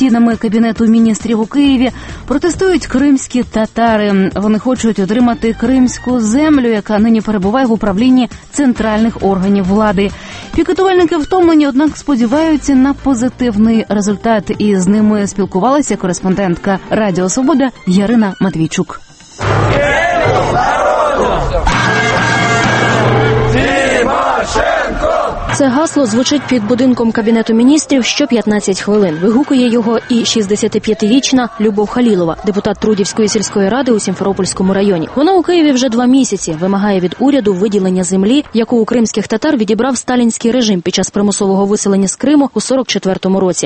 стінами Кабінету міністрів у Києві протестують кримські татари. Вони хочуть отримати кримську землю, яка нині перебуває в управлінні центральних органів влади. Пікетувальники втомлені, однак сподіваються на позитивний результат. І з ними спілкувалася кореспондентка Радіо Свобода Ярина Матвійчук. Це гасло звучить під будинком Кабінету міністрів що 15 хвилин. Вигукує його і 65-річна Любов Халілова, депутат Трудівської сільської ради у Сімферопольському районі. Вона у Києві вже 2 місяці, вимагає від уряду виділення землі, яку у кримських татар відібрав сталінський режим під час примусового виселення з Криму у 44-му році.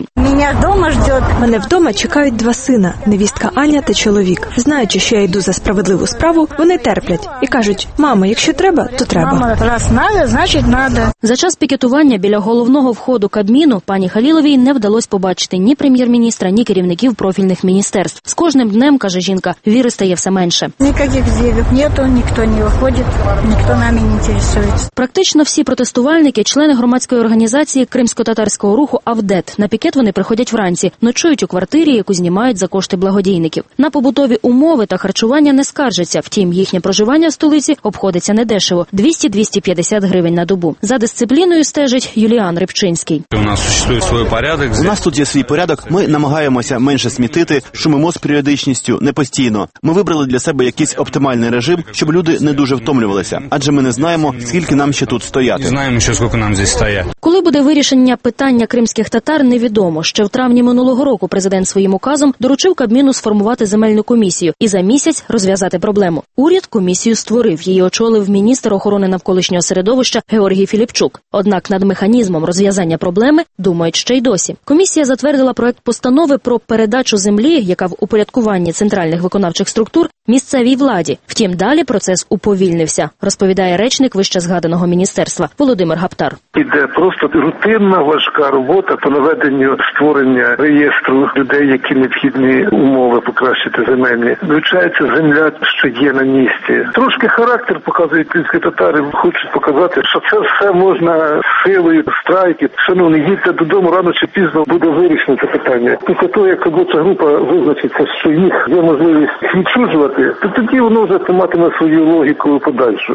Мене вдома чекають 2 сина, невістка Аня та чоловік. Знаючи, що я йду за справедливу справу, вони терплять і кажуть: «Мамо, якщо треба, то треба». Мама, раз надо, значить надо. За час пікетування біля головного входу Кабміну пані Халіловій не вдалося побачити ні прем'єр-міністра, ні керівників профільних міністерств. З кожним днем, каже жінка, віри стає все менше. Ніяких з'явів нету, ніхто не виходить, ніхто нами не інтересується. Практично всі протестувальники – члени громадської організації кримсько-татарського руху «Авдет». На пікет вони приходять вранці, ночують у квартирі, яку знімають за кошти благодійників. На побутові умови та харчування не скаржаться. Втім, їхнє проживання в столиці обходиться недешево – 200-250 гривень на добу. За дисципліною стежить Юліан Рибчинський. У нас существує свій порядок. У нас тут є свій порядок. Ми намагаємося менше смітити, шумимо з періодичністю, не постійно. Ми вибрали для себе якийсь оптимальний режим, щоб люди не дуже втомлювалися. Адже ми не знаємо, скільки нам ще тут стояти. Не знаємо ще, скільки нам тут стояти. Коли буде вирішення питання кримських татар, невідомо. Ще в травні минулого року президент своїм указом доручив Кабміну сформувати земельну комісію і за місяць розв'язати проблему. Уряд комісію створив. Її очолив міністр охорони навколишнього середовища Георгій Філіпчук. Однак над механізмом розв'язання проблеми думають ще й досі. Комісія затвердила проект постанови про передачу землі, яка в упорядкуванні центральних виконавчих структур, місцевій владі. Втім, далі процес уповільнився, розповідає речник вищезгаданого міністерства Володимир Гаптар. Іде просто рутинна важка робота по наведенню створення реєстру людей, які необхідні умови покращити земельні. Вивчається земля, що є на місці. Трошки характер показують кримські татари, хочуть показати, що це все можна силою, страйки. Шановні, їдьте додому, рано чи пізно буде вирішено це питання. Після того, як робоча група визначиться, що їх є можливість відчужувати, то тоді воно вже матиме свою логіку подальшу.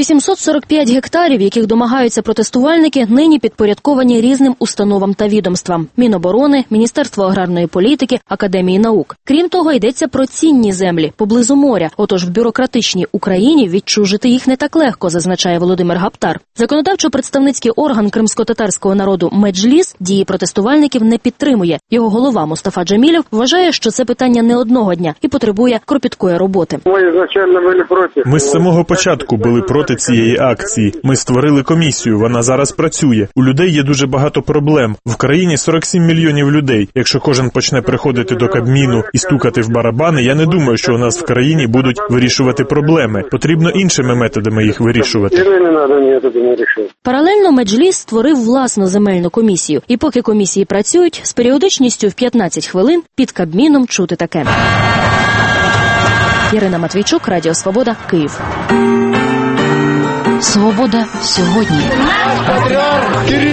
845 гектарів, яких домагаються протестувальники, нині підпорядковані різним установам та відомствам – Міноборони, Міністерство аграрної політики, Академії наук. Крім того, йдеться про цінні землі поблизу моря. Отож, в бюрократичній Україні відчужити їх не так легко, зазначає Володимир Гаптар. Законодавчо-представницький орган кримсько-татарського народу Меджліс дії протестувальників не підтримує. Його голова Мустафа Джамілєв вважає, що це питання не одного дня і потребує кропіткої роботи. Ми з самого початку були проти цієї акції. Ми створили комісію, вона зараз працює. У людей є дуже багато проблем. В країні 47 мільйонів людей. Якщо кожен почне приходити до Кабміну і стукати в барабани, я не думаю, що у нас в країні будуть вирішувати проблеми. Потрібно іншими методами їх вирішувати. Паралельно Меджліс створив власну земельну комісію. І поки комісії працюють, з періодичністю в 15 хвилин під Кабміном чути таке. Ярина Матвійчук, Радіо Свобода, Київ. Свобода сьогодні.